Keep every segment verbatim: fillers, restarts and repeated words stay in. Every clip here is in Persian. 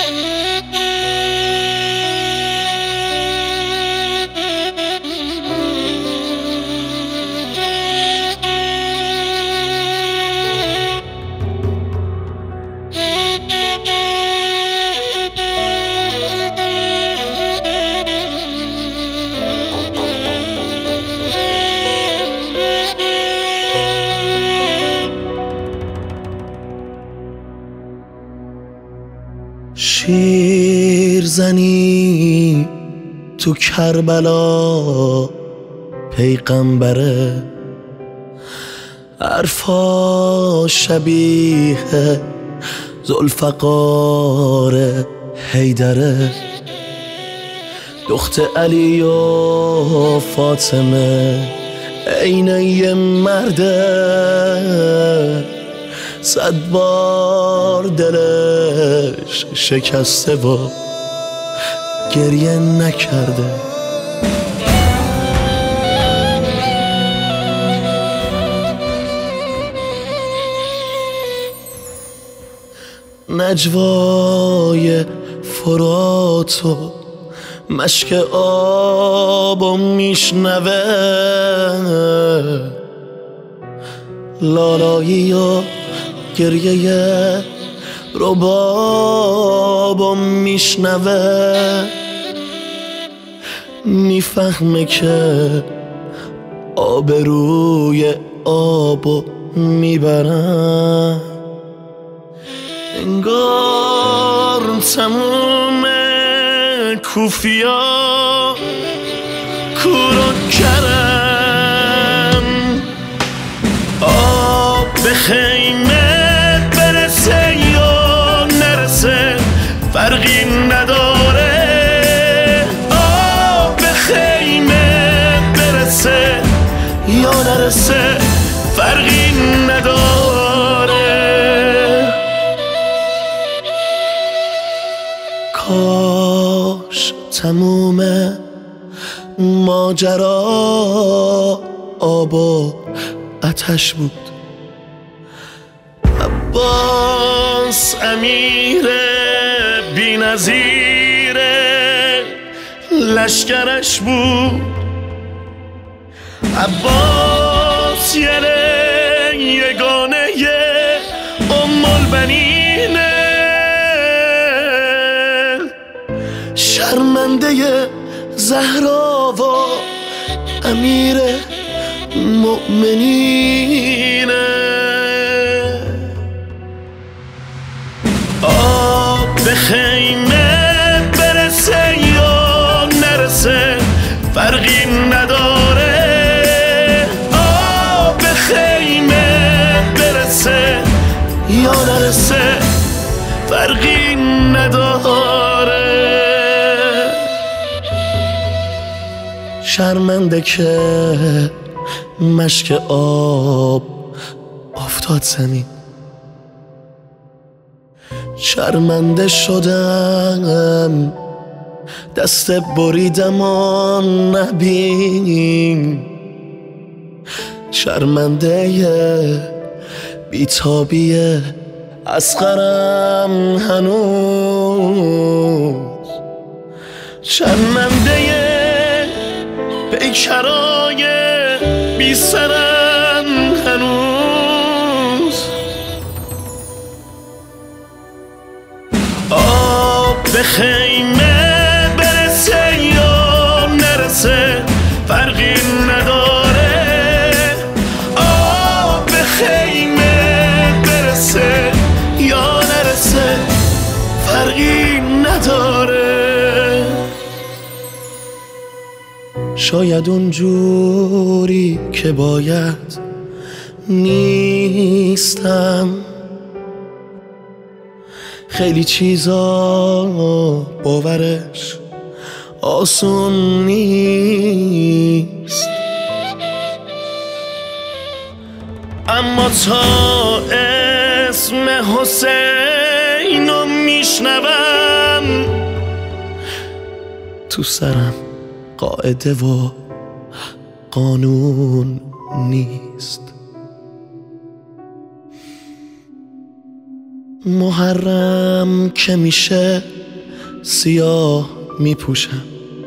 شیرزنی تو کربلا پیغمبره، حرفا شبیه ذوالفقار حیدره، دخت علی و فاطمه عینه یه مرده، صد بار دلش شکسته و گریه نکرده. نجوای فرات و مشک آبو میشنوه، لالایی و گریه ربابو میشنوه، میفهمه که آبروی آبو میبرن، انگار تموم کوفیا کورو کرم، آب به خیمه برسه یا نرسه فرقی نداره، آب به خیمه برسه یا نرسه فرقی نداره. کاش تموم ماجرا آب و آتش بود، عباس امیر بی نظیر لشکرش بود، عباس یعنی یگانه ام البنینه، شرمنده زهرا و امیر مؤمنینه، آب به خیمه برسه یا نرسه فرقی نداره، آب به خیمه برسه یا نرسه فرقی نداره. شرمنده که مشک آب افتاد زمین، شرمنده شدم دست بریدم و نبین، شرمنده بیتابی اصغرم هنوز، شرمنده پیکرای بی سرم هنوز، آب به خیمه برسه یا نرسه فرقی نداره، آب به خیمه برسه یا نرسه فرقی نداره. شاید اونجوری که باید نیستم، خیلی چیزا باورش آسون نیست، اما تا اسم حسینو میشنوم تو سرم قاعده و قانون نیست. محرم که میشه سیاه میپوشم.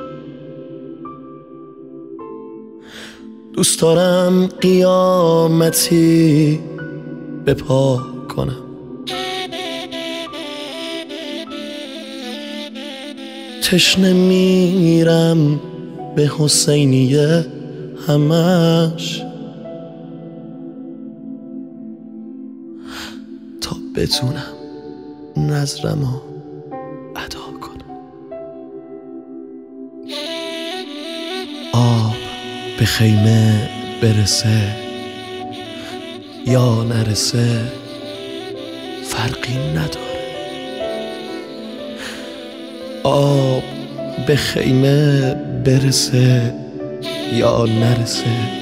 دوست دارم قیامتی به پا کنم. تشنه میرم به حسینیه همش تا بتونم نظرمو ادا کنم. آب به خیمه برسه یا نرسه فرقی نداره. آب به خیمه برسه یا نرسه